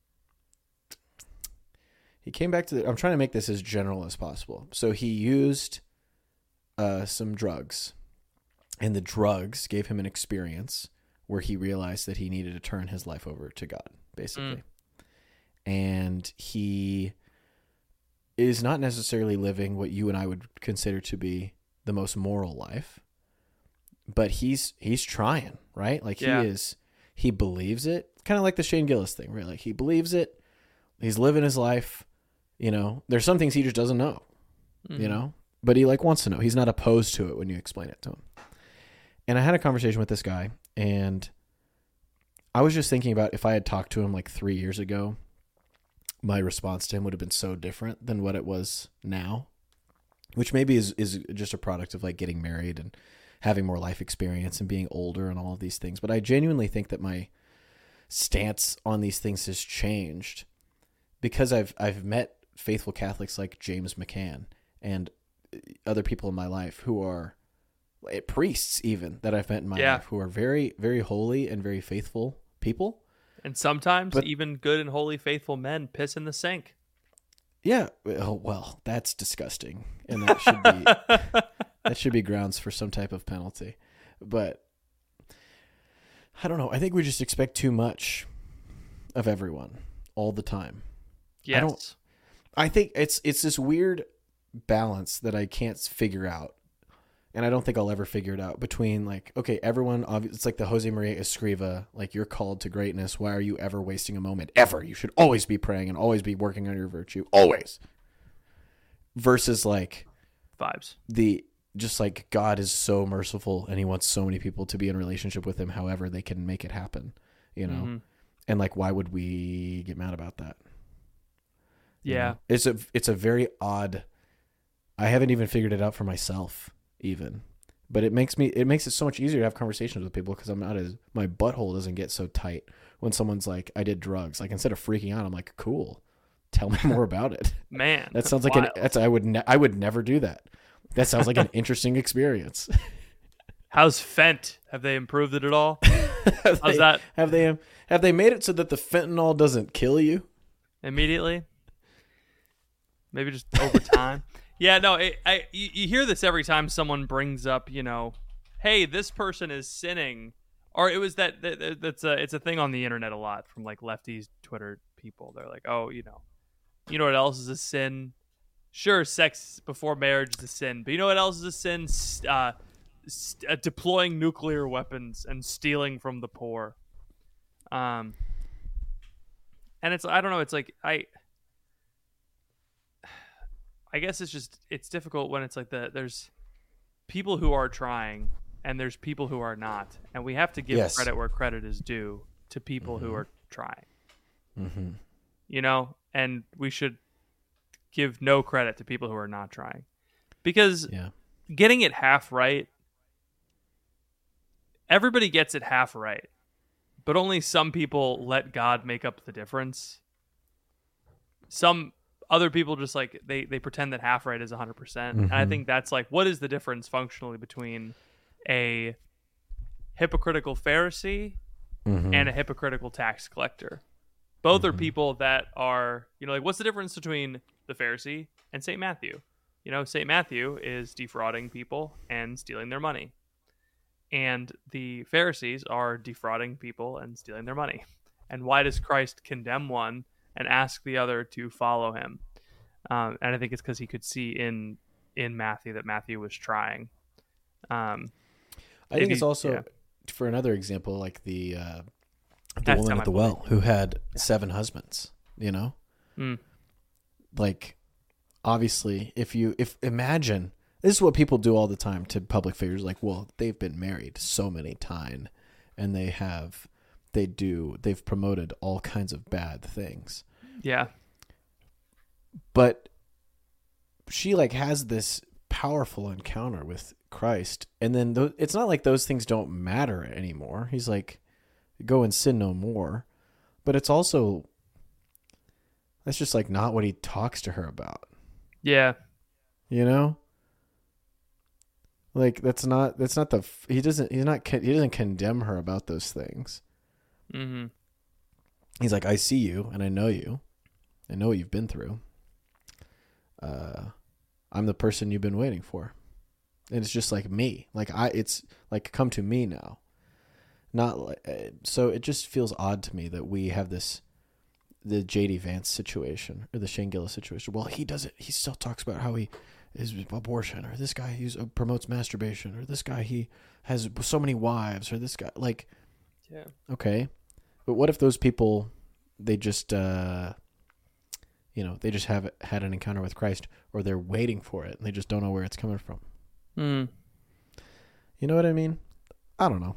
he came back to the. I'm trying to make this as general as possible. So he used uh, some drugs, and the drugs gave him an experience where he realized that he needed to turn his life over to God, basically. Mm. And he is not necessarily living what you and I would consider to be the most moral life, but he's he's trying, right? Like Yeah. he is, he believes it, kind of like the Shane Gillis thing, right? Like he believes it, he's living his life. You know, there's some things he just doesn't know, Mhm. you know, but he like wants to know. He's not opposed to it when you explain it to him. And I had a conversation with this guy, and I was just thinking about if I had talked to him like three years ago, my response to him would have been so different than what it was now, which maybe is, is just a product of like getting married and having more life experience and being older and all of these things. But I genuinely think that my stance on these things has changed because I've, I've met faithful Catholics like James McCann and other people in my life who are priests even that I've met in my Yeah. life who are very, very holy and very faithful people. And sometimes But- even good and holy, faithful men piss in the sink. Yeah. Oh, well, that's disgusting. And that should be, that should be grounds for some type of penalty. But I don't know. I think we just expect too much of everyone all the time. Yes. I don't- I think it's it's this weird balance that I can't figure out, and I don't think I'll ever figure it out. Between like, okay, everyone, obvi- it's like the Jose Maria Escriva, like you're called to greatness. Why are you ever wasting a moment? Ever, you should always be praying and always be working on your virtue, always. Versus like Vibes. the just like God is so merciful and He wants so many people to be in relationship with Him, however they can make it happen, you know. Mhm. And like, why would we get mad about that? You Yeah. know? It's a it's a very odd. I haven't even figured it out for myself, even, but it makes me it makes it so much easier to have conversations with people because I'm not as my butthole doesn't get so tight when someone's like, I did drugs. Like instead of freaking out, I'm like, cool, tell me more about it. Man. That sounds like wild. an that's I would ne- I would never do that. That sounds like an interesting experience. How's Fent? Have they improved it at all? have How's they, that? Have they have they made it so that the fentanyl doesn't kill you? Immediately? Maybe just over time? Yeah, no, it, I you, you hear this every time someone brings up, you know, hey, this person is sinning. Or it was that, that that's a it's a thing on the internet a lot from like lefties Twitter people. They're like, "Oh, you know, you know what else is a sin? Sure, sex before marriage is a sin, but you know what else is a sin? S- Uh, st- uh, deploying nuclear weapons and stealing from the poor." Um, and it's I don't know. It's like I, I guess it's just it's difficult when it's like the there's people who are trying and there's people who are not, and we have to give Yes. credit where credit is due to people who are trying. Mm-hmm. You know, and we should give no credit to people who are not trying, because Yeah. getting it half right, everybody gets it half right, but only some people let God make up the difference. Some other people just like they, they pretend that half right is one hundred percent. And I Mhm. think that's like, what is the difference functionally between a hypocritical Pharisee Mm-hmm. and a hypocritical tax collector? Both are Mhm. people that are, you know, like what's the difference between the Pharisee and Saint Matthew? You know, Saint Matthew is defrauding people and stealing their money. And the Pharisees are defrauding people and stealing their money. And why does Christ condemn one and ask the other to follow him? Um, and I think it's because he could see in in Matthew that Matthew was trying. Um, I think If it's you- also yeah. for another example, like the uh, the That's woman not at the my well who had seven husbands. You know, mm, like obviously, if you if imagine this is what people do all the time to public figures. Like, well, they've been married so many times, and they have they do they've promoted all kinds of bad things. yeah. But she like has this powerful encounter with Christ, and then th- it's not like those things don't matter anymore. He's like, go and sin no more. But it's also that's just like not what he talks to her about, Yeah. you know? Like that's not that's not the f- he doesn't he's not con- he doesn't condemn her about those things. Mm-hmm. He's like, I see you and I know you. I know what you've been through. Uh, I'm the person you've been waiting for. And it's just like me. Like I, it's like, come to me now. Not like, uh, so it just feels odd to me that we have this the J D Vance situation or the Shane Gillis situation. Well, he does it. He still talks about how he is abortion, or this guy he uh, promotes masturbation, or this guy he has so many wives, or this guy like. Yeah. Okay, but what if those people, they just, uh, you know, they just have had an encounter with Christ, or they're waiting for it, and they just don't know where it's coming from. Mm. You know what I mean? I don't know.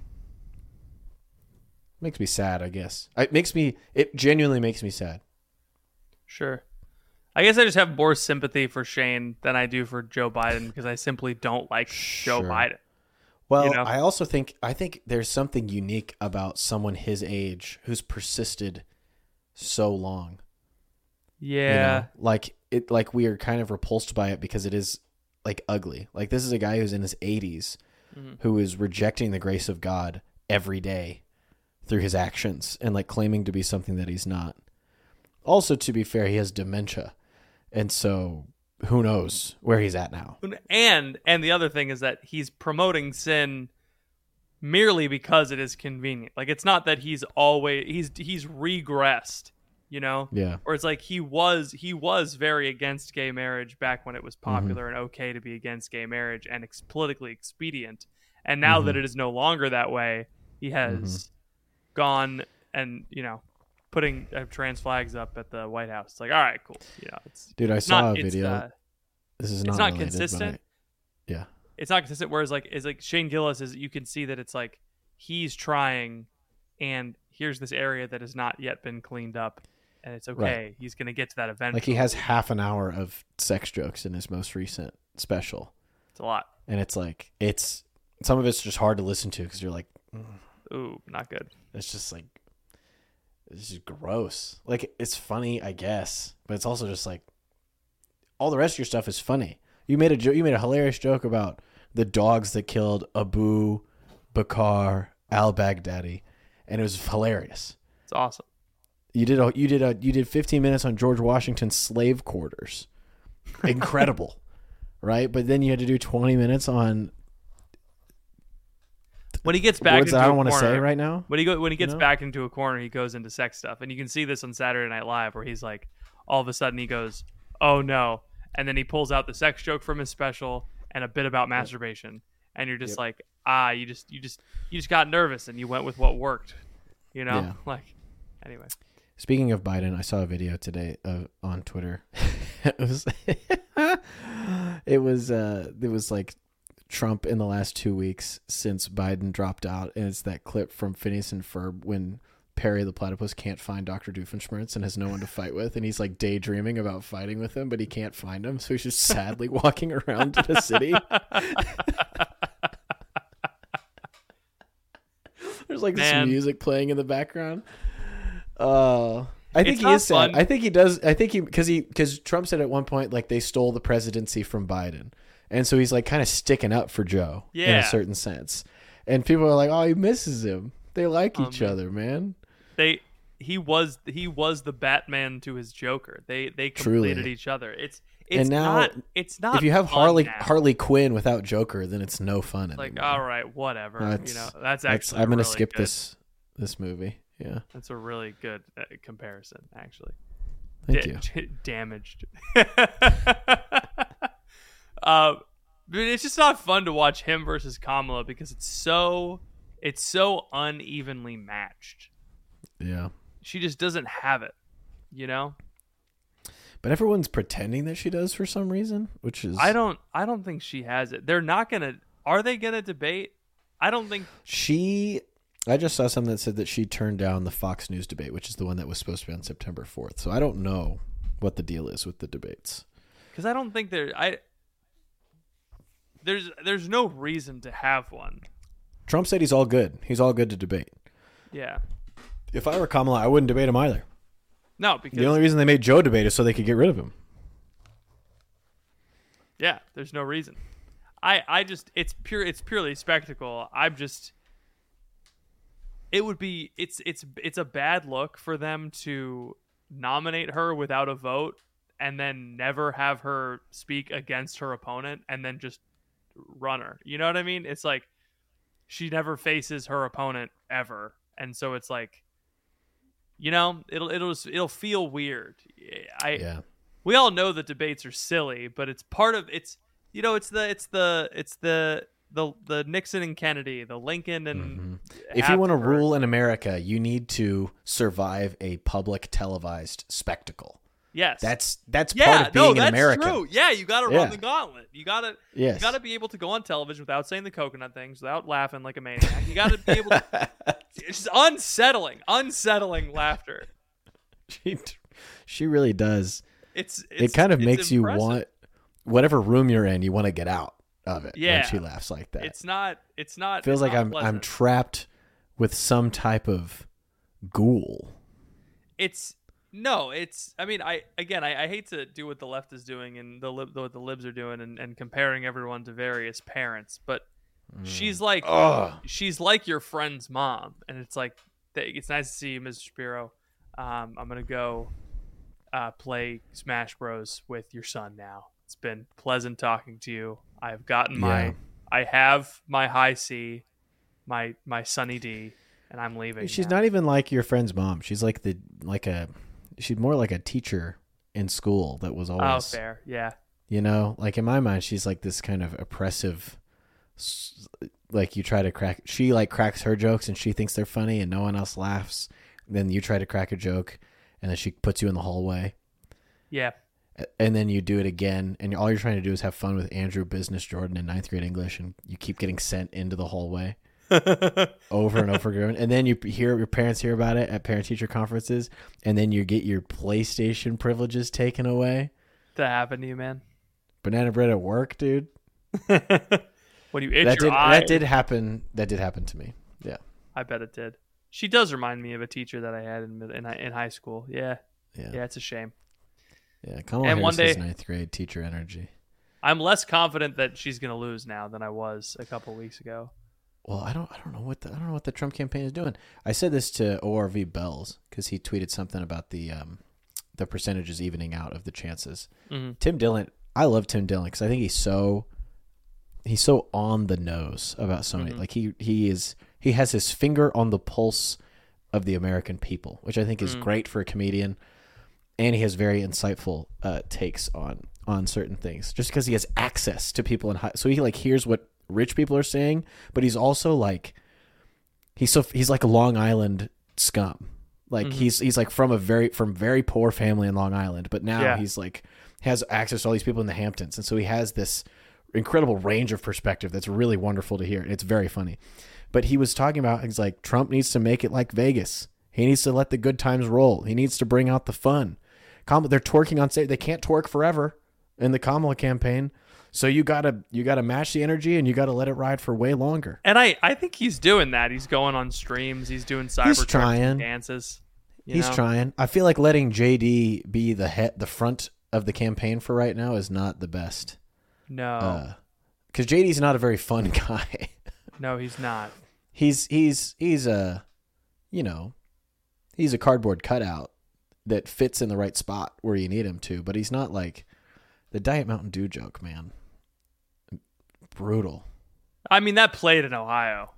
Makes me sad, I guess. It makes me. It genuinely makes me sad. Sure. I guess I just have more sympathy for Shane than I do for Joe Biden because I simply don't like Joe Sure. Biden. Well, You know? I also think I think there's something unique about someone his age who's persisted so long. you Yeah. know? Like it like we are kind of repulsed by it because it is like ugly. Like this is a guy who's in his eighties Mhm. who is rejecting the grace of God every day through his actions and like claiming to be something that he's not. Also, to be fair, he has dementia. And so who knows where he's at now. And and the other thing is that he's promoting sin merely because it is convenient. Like it's not that he's always he's he's regressed, you know? Yeah. Or it's like he was he was very against gay marriage back when it was Mm-hmm. popular and okay to be against gay marriage and ex- politically expedient. And now that Mm-hmm. it is no longer that way, he has gone and, you know, putting uh, trans flags up at the White House. It's like, all right, cool. You know, it's Dude, I it's saw not, a it's, video. uh, This is it's not not related, but consistent. I- yeah. it's not consistent. Whereas like is like Shane Gillis is you can see that it's like he's trying, and here's this area that has not yet been cleaned up, and it's okay. Right. He's gonna get to that eventually. Like he has half an hour of sex jokes in his most recent special. It's a lot. And it's like, it's, some of it's just hard to listen to because you're like, mm, Ooh, not good. it's just like, it's just gross. Like, it's funny, I guess, but it's also just like, all the rest of your stuff is funny. You made a joke, you made a hilarious joke about the dogs that killed Abu Bakr al-Baghdadi, and it was hilarious. It's awesome. You did a, you did a, you did fifteen minutes on George Washington's slave quarters. Incredible. Right? But then you had to do twenty minutes on When he gets back words into that I don't a want to corner, say right now. When he go when he gets know? back into a corner, he goes into sex stuff, and you can see this on Saturday Night Live, where he's like, all of a sudden he goes, "Oh no!" and then he pulls out the sex joke from his special and a bit about masturbation, and you're just Yep. like, ah, you just you just you just got nervous and you went with what worked, you know? Yeah. Like, anyway, Speaking of Biden, I saw a video today of, on Twitter. it was it was uh it was like Trump in the last two weeks since Biden dropped out, and it's that clip from Phineas and Ferb when Perry the platypus can't find Doctor Doofenshmirtz and has no one to fight with, and he's like daydreaming about fighting with him, but he can't find him, so he's just sadly walking around the city. There's like Man. this music playing in the background. Uh, I think It's he not is sad. fun. I think he does. I think he because he because Trump said at one point like they stole the presidency from Biden, and so he's like kind of sticking up for Joe in Yeah. a certain sense. And people are like, "Oh, he misses him. They like Oh, each man. other, man." they he was he was the Batman to his Joker. They they completed Truly. each other. It's it's And now, not it's not If you have fun Harley now. Harley Quinn without Joker, then it's no fun like anymore. all right, whatever. Uh, you it's- know, that's That's- actually I'm gonna really skip good. this this movie. Yeah, That's a really good uh, comparison, actually. thank Da- you. damaged. uh, but it's just not fun to watch him versus Kamala because it's so it's so unevenly matched. Yeah, She just doesn't have it, you know. but everyone's pretending that she does for some reason, which is I don't I don't think she has it. They're not gonna. Are they gonna debate? I don't think. She, I just saw something that said that she turned down the Fox News debate, which is the one that was supposed to be on September fourth. So I don't know what the deal is with the debates. Because I don't think there. I. There's there's no reason to have one. Trump said he's all good. He's all good to debate. Yeah. If I were Kamala, I wouldn't debate him either. No, because The only reason they made Joe debate is so they could get rid of him. yeah, there's no reason. I I just it's pure it's purely spectacle. I'm just. It would be it's it's it's a bad look for them to nominate her without a vote and then never have her speak against her opponent and then just run her. You know what I mean? It's like she never faces her opponent ever. And so it's like You know, it'll it'll it'll feel weird. I Yeah. We all know that debates are silly, but it's part of it's you know it's the it's the it's the the the Nixon and Kennedy, the Lincoln and Mm-hmm. If you want to Happenberg. rule in America, you need to survive a public televised spectacle. Yes, That's that's yeah, part of being no, an that's American. true. Yeah, you got to Yeah. run the gauntlet. You got to Yes. you got to be able to go on television without saying the coconut things, without laughing like a maniac. You got to be able to. It's just unsettling, unsettling laughter. She, she really does. It's, It it's kind of it's makes you impressive. want whatever room you're in, you want to get out of it Yeah. when she laughs like that. It's not. It's not. feels it's like not I'm I'm pleasant. trapped with some type of ghoul. It's no. It's. I mean, I again, I, I hate to do what the left is doing and the lib, what the libs are doing, and, and comparing everyone to various parents. But she's like, Ugh. she's like your friend's mom, and it's like, th- it's nice to see you, Missus Shapiro. Um, I'm gonna go uh, play Smash Bros with your son now. It's been pleasant talking to you. I've gotten my, Yeah. I have my high C, my my Sunny D, and I'm leaving. She's now. not even like your friend's mom. She's like the like a she's more like a teacher in school that was Oh, always fair. Yeah. you know, like in my mind she's like this kind of oppressive s- like you try to crack she like cracks her jokes and she thinks they're funny and no one else laughs. Then you try to crack a joke and then she puts you in the hallway. Yeah. And then you do it again, and all you're trying to do is have fun with Andrew Business Jordan in ninth grade English, and you keep getting sent into the hallway over and over again. And then you hear your parents hear about it at parent-teacher conferences, and then you get your PlayStation privileges taken away. That happened to you, man. Banana bread at work, dude. When you itch That your did eye. that did happen. That did happen to me. Yeah, I bet it did. She does remind me of a teacher that I had in mid- in, hi- in high school. Yeah. yeah, Yeah, it's a shame. yeah. Kamala And one Harris has day- ninth grade teacher energy. I'm less confident that she's going to lose now than I was a couple weeks ago. Well, I don't, I don't know what the, I don't know what the Trump campaign is doing. I said this to O R V Bells because he tweeted something about the, um, the percentages evening out of the chances. Mm-hmm. Tim Dillon, I love Tim Dillon because I think he's so, he's so on the nose about so many. Mhm. Like he, he is, he has his finger on the pulse of the American people, which I think is Mm. great for a comedian, and he has very insightful uh, takes on on certain things. Just because he has access to people in high, so he like hears what rich people are saying, but he's also like he's so he's like a Long Island scum. Like Mhm. he's he's like from a very from very poor family in Long Island, but now Yeah. he's like has access to all these people in the Hamptons, and so he has this incredible range of perspective that's really wonderful to hear. It's very funny. But he was talking about, he's like, Trump needs to make it like Vegas. He needs to let the good times roll. He needs to bring out the fun. Kamala, they're twerking on stage. They can't twerk forever in the Kamala campaign. So you gotta you gotta match the energy and you gotta let it ride for way longer. And I, I think he's doing that. He's going on streams. He's doing cyber He's trucks trying. and dances. you He's know? trying. I feel like letting J D be the head, the front of the campaign for right now is not the best. No, Because J D's not a very fun guy. no, he's not. he's he's he's a you know he's a cardboard cutout that fits in the right spot where you need him to, but he's not like the Diet Mountain Dew joke, man. Brutal. I mean, that played in Ohio.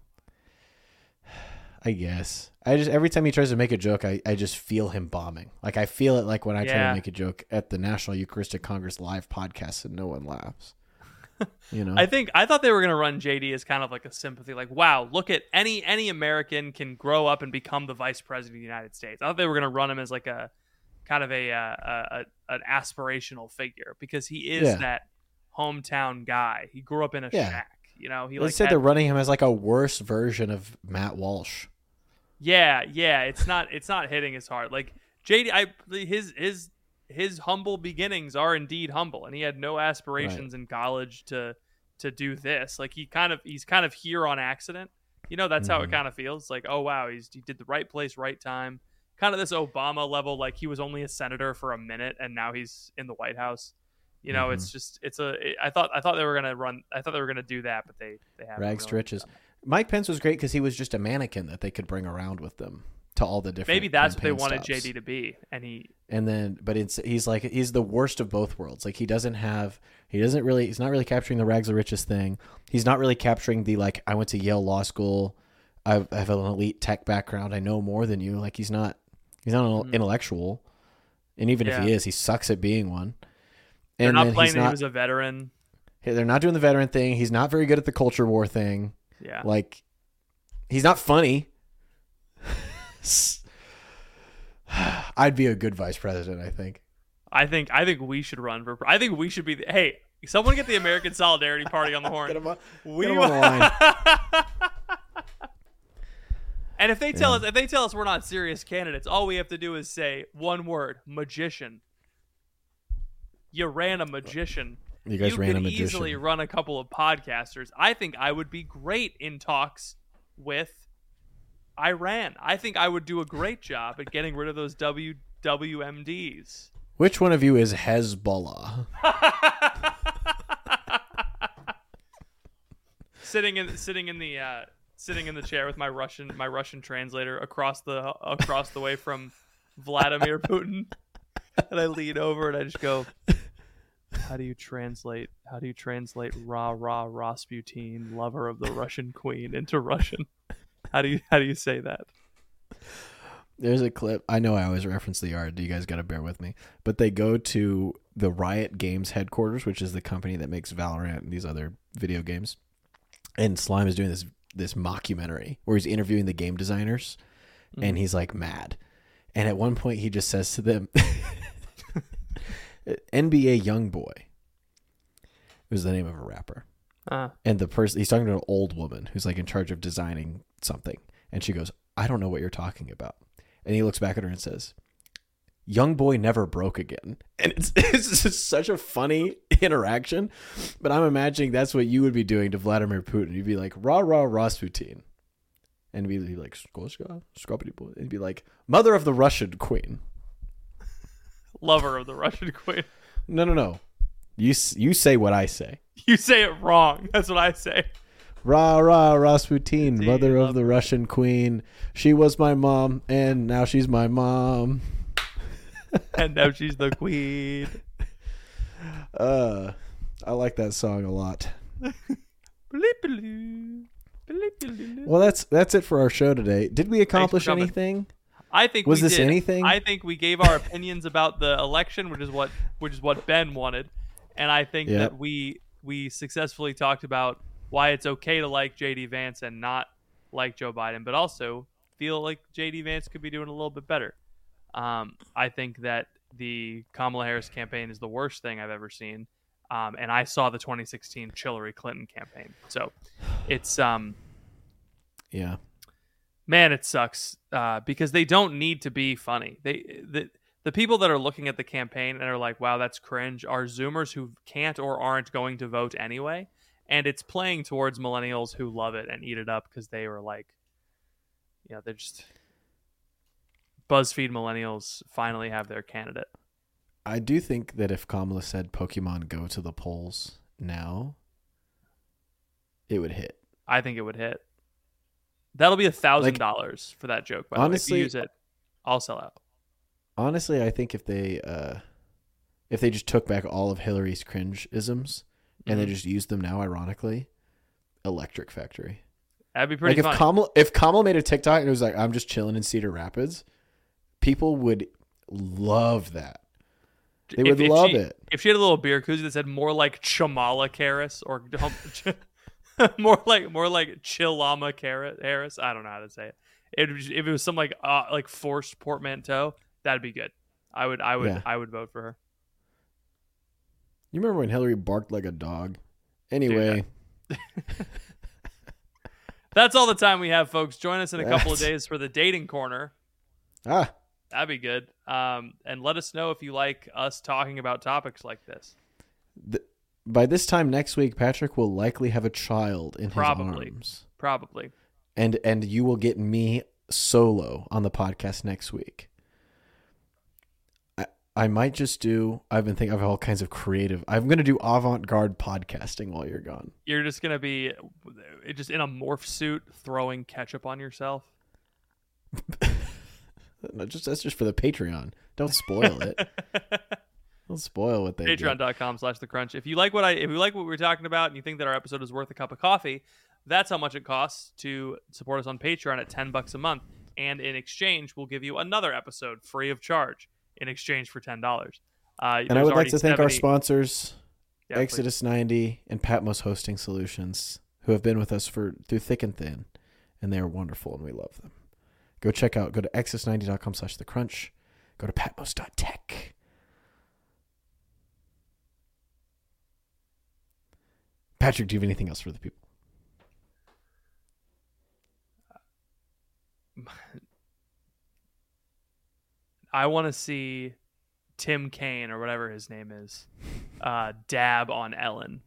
I guess. I just every time he tries to make a joke, I, I just feel him bombing. Like I feel it like when I try Yeah. to make a joke at the National Eucharistic Congress live podcast and no one laughs. You know? I think I thought they were going to run J D as kind of like a sympathy, like, wow, look at any any American can grow up and become the vice president of the United States. I thought they were going to run him as like a kind of a, uh, a, a an aspirational figure because he is Yeah. that hometown guy. He grew up in a Yeah. shack, you know. He they like said had- they're running him as like a worse version of Matt Walsh. Yeah, yeah, it's not it's not hitting as hard. Like J D, I his his his humble beginnings are indeed humble, and he had no aspirations in college to to do this. Like he kind of he's kind of here on accident. You know, that's how it Mhm. kind of feels. Like, oh wow, he's he did the right place, right time. Kind of this Obama level. Like he was only a senator for a minute, and now he's in the White House. You know, Mhm. it's just it's a. It, I thought I thought they were gonna run. I thought they were gonna do that, but they they haven't. Rags to really riches. done it. Mike Pence was great because he was just a mannequin that they could bring around with them to all the different. Maybe that's what they campaign wanted stops. J D to be, and he And then, but it's he's like he's the worst of both worlds. Like he doesn't have, he doesn't really, he's not really capturing the rags to riches thing. He's not really capturing the like I went to Yale Law School, I have an elite tech background, I know more than you. Like he's not, He's not an Mm. intellectual, and even Yeah. if he is, he sucks at being one. They're And not then playing he's that he not. was a veteran. They're not doing the veteran thing. He's not very good at the culture war thing. Yeah. Like, he's not funny. I'd be a good vice president, I think. I think I think we should run for. I think we should be. The, hey, someone get the American Solidarity Party on the horn. Get him on, we get him on the line. And if they tell Yeah. us, if they tell us we're not serious candidates, all we have to do is say one word: magician. You ran a magician. You guys you ran could a magician. easily run a couple of podcasters. I think I would be great in talks with Iran. I think I would do a great job at getting rid of those W W M Ds. Which one of you is Hezbollah? sitting in sitting in the uh, sitting in the chair with my Russian my Russian translator across the across the way from Vladimir Putin, and I lean over and I just go, "How do you translate? How do you translate Ra Ra Rasputin, lover of the Russian queen, into Russian? How do you how do you say that?" There's a clip. I know I always reference the Yard. You guys got to bear with me. But they go to the Riot Games headquarters, which is the company that makes Valorant and these other video games. And Slime is doing this this mockumentary where he's interviewing the game designers, mm-hmm. and he's like mad. And at one point, he just says to them, "N B A Youngboy" was the name of a rapper. Uh, And the person he's talking to an old woman who's like in charge of designing something, and she goes, "I don't know what you're talking about." And he looks back at her and says, "Young boy never broke again." And it's it's just such a funny interaction. But I'm imagining that's what you would be doing to Vladimir Putin. You'd be like, "Rah rah Rasputin," and he'd be like, "Skoshka, Skopity boy," and he'd be like, "Mother of the Russian queen." lover of the Russian queen. No, no, no. You s- you say what I say. You say it wrong. That's what I say. Rah rah Rasputin, Indeed, mother love of the her. Russian queen. She was my mom, and now she's my mom. And now she's the queen. Uh, I like that song a lot. Well, that's that's it for our show today. Did we accomplish coming. anything? I think Was we this did. anything? I think we gave our opinions about the election, which is what which is what Ben wanted, and I think Yep. that we we successfully talked about why it's okay to like J D Vance and not like Joe Biden, but also feel like J D Vance could be doing a little bit better. Um, I think that the Kamala Harris campaign is the worst thing I've ever seen, um, and I saw the twenty sixteen Hillary Clinton campaign, so it's um. Yeah. Man, it sucks uh, because they don't need to be funny. They the the people that are looking at the campaign and are like, "Wow, that's cringe," are Zoomers who can't or aren't going to vote anyway, and it's playing towards millennials who love it and eat it up because they were like, yeah, they're just BuzzFeed millennials finally have their candidate. I do think that if Kamala said Pokemon go to the polls now, it would hit. I think it would hit. That'll be a thousand dollars for that joke. By the honestly, way. If you use it, I'll sell out. Honestly, I think if they uh, if they just took back all of Hillary's cringe isms and they Mhm. just used them now, ironically, Electric Factory. That'd be pretty Like funny. if Kamala if Kamala made a TikTok and it was like, "I'm just chilling in Cedar Rapids," people would love that. They would If- if love she- it. If she had a little beer koozie that said more like Chamala Harris or more like more like Chilama Harris, I don't know how to say it. It would just- if it was some like uh, like forced portmanteau, that'd be good. I would I would Yeah. I would vote for her. You remember when Hillary barked like a dog? Anyway, That's all the time we have, folks. Join us in a couple of That's- days for the dating corner. ah, That'd be good. Um, and let us know if you like us talking about topics like this. th- by this time next week, Patrick will likely have a child in Probably. his arms, Probably. and and you will get me solo on the podcast next week. I I might just do. I've been thinking of all kinds of creative. I'm going to do avant-garde podcasting while you're gone. You're just gonna be just in a morph suit throwing ketchup on yourself. No, just that's just for the Patreon. Don't spoil it. Don't spoil what they do. Patreon.com slash the crunch. If you like what I if you like what we were talking about and you think that our episode is worth a cup of coffee, that's how much it costs to support us on Patreon at ten bucks a month. and in exchange, we'll give you another episode free of charge in exchange for ten dollars. Uh, and I would like to thank our seventy sponsors, Yeah, Exodus ninety and Patmos Hosting Solutions, who have been with us for through thick and thin, and they are wonderful, and we love them. Go check out, go to exodus ninety dot com slash the crunch. Go to patmos dot tech. Patrick, do you have anything else for the people? I want to see Tim Kaine or whatever his name is uh, dab on Ellen.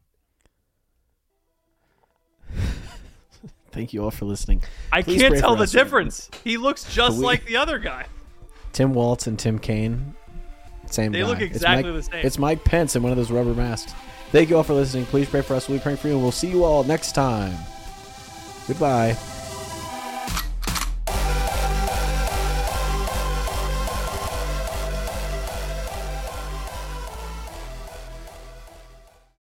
Thank you all for listening. I Please can't pray tell for the us. difference. He looks just We- like the other guy. Tim Waltz and Tim Kaine, same They guy. look It's exactly Mike- the same. It's Mike Pence in one of those rubber masks. Thank you all for listening. Please pray for us. We'll be praying for you, and we'll see you all next time. Goodbye.